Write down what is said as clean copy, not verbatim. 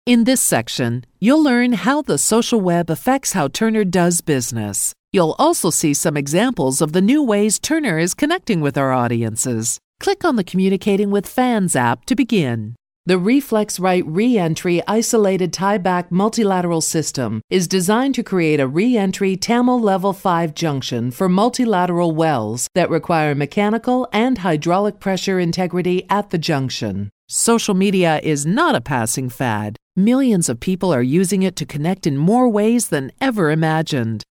In this section, you'll learn how the social web affects how Turner does business. You'll also see some examples of the new ways Turner is connecting with our audiences. Click on the Communicating with Fans app to begin. The ReflexRite Re-Entry Isolated Tieback Multilateral System is designed to create a re-entry TAML Level 5 junction for multilateral wells that require mechanical and hydraulic pressure integrity at the junction. Social media is not a passing fad. Millions of people are using it to connect in more ways than ever imagined.